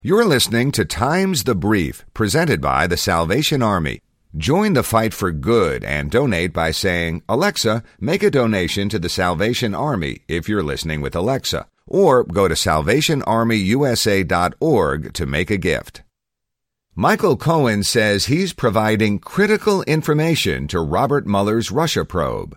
You're listening to Times the Brief, presented by the Salvation Army. Join the fight for good and donate by saying, "Alexa, make a donation to the Salvation Army," if you're listening with Alexa. Or go to salvationarmyusa.org to make a gift. Michael Cohen says he's providing critical information to Robert Mueller's Russia probe.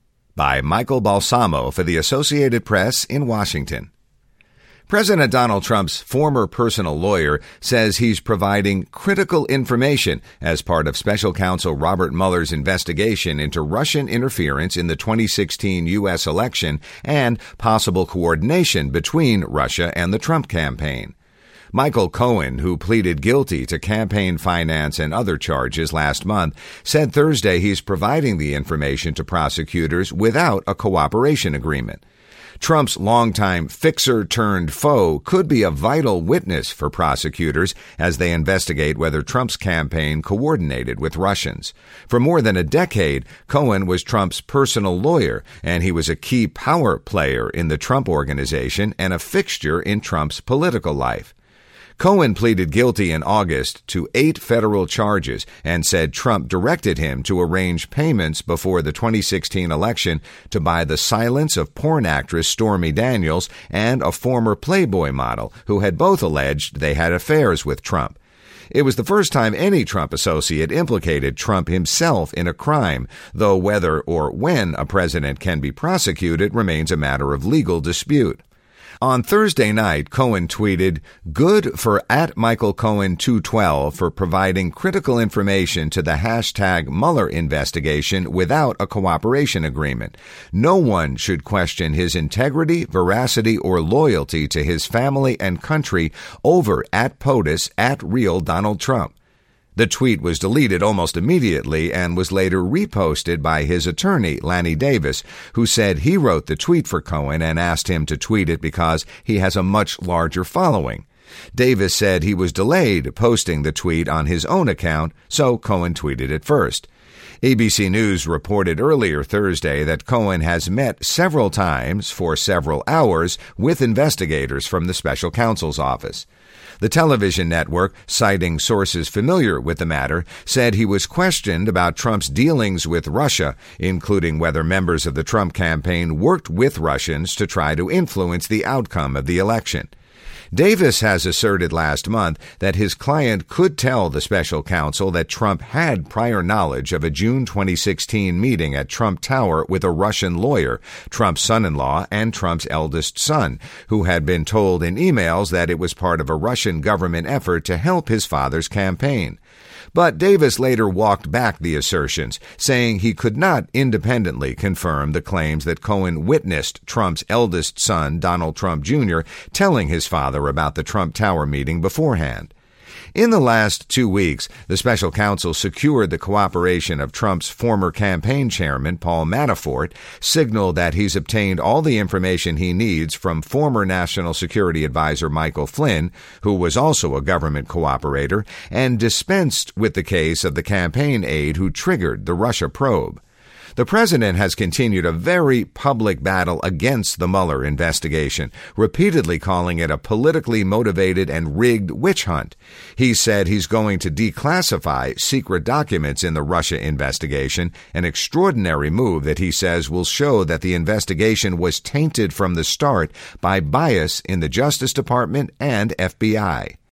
By Michael Balsamo for the Associated Press in Washington. President Donald Trump's former personal lawyer says he's providing critical information as part of Special Counsel Robert Mueller's investigation into Russian interference in the 2016 U.S. election and possible coordination between Russia and the Trump campaign. Michael Cohen, who pleaded guilty to campaign finance and other charges last month, said Thursday he's providing the information to prosecutors without a cooperation agreement. Trump's longtime fixer-turned-foe could be a vital witness for prosecutors as they investigate whether Trump's campaign coordinated with Russians. For more than a decade, Cohen was Trump's personal lawyer, and he was a key power player in the Trump Organization and a fixture in Trump's political life. Cohen pleaded guilty in August to 8 federal charges and said Trump directed him to arrange payments before the 2016 election to buy the silence of porn actress Stormy Daniels and a former Playboy model who had both alleged they had affairs with Trump. It was the first time any Trump associate implicated Trump himself in a crime, though whether or when a president can be prosecuted remains a matter of legal dispute. On Thursday night, Cohen tweeted, "Good for @MichaelCohen212 for providing critical information to the hashtag Mueller investigation without a cooperation agreement. No one should question his integrity, veracity, or loyalty to his family and country over @POTUS @RealDonaldTrump." The tweet was deleted almost immediately and was later reposted by his attorney, Lanny Davis, who said he wrote the tweet for Cohen and asked him to tweet it because he has a much larger following. Davis said he was delayed posting the tweet on his own account, so Cohen tweeted it first. ABC News reported earlier Thursday that Cohen has met several times for several hours with investigators from the special counsel's office. The television network, citing sources familiar with the matter, said he was questioned about Trump's dealings with Russia, including whether members of the Trump campaign worked with Russians to try to influence the outcome of the election. Davis has asserted last month that his client could tell the special counsel that Trump had prior knowledge of a June 2016 meeting at Trump Tower with a Russian lawyer, Trump's son-in-law, and Trump's eldest son, who had been told in emails that it was part of a Russian government effort to help his father's campaign. But Davis later walked back the assertions, saying he could not independently confirm the claims that Cohen witnessed Trump's eldest son, Donald Trump Jr., telling his father about the Trump Tower meeting beforehand. In the last 2 weeks, the special counsel secured the cooperation of Trump's former campaign chairman, Paul Manafort, signaled that he's obtained all the information he needs from former National Security Advisor Michael Flynn, who was also a government cooperator, and dispensed with the case of the campaign aide who triggered the Russia probe. The president has continued a very public battle against the Mueller investigation, repeatedly calling it a politically motivated and rigged witch hunt. He said he's going to declassify secret documents in the Russia investigation, an extraordinary move that he says will show that the investigation was tainted from the start by bias in the Justice Department and FBI.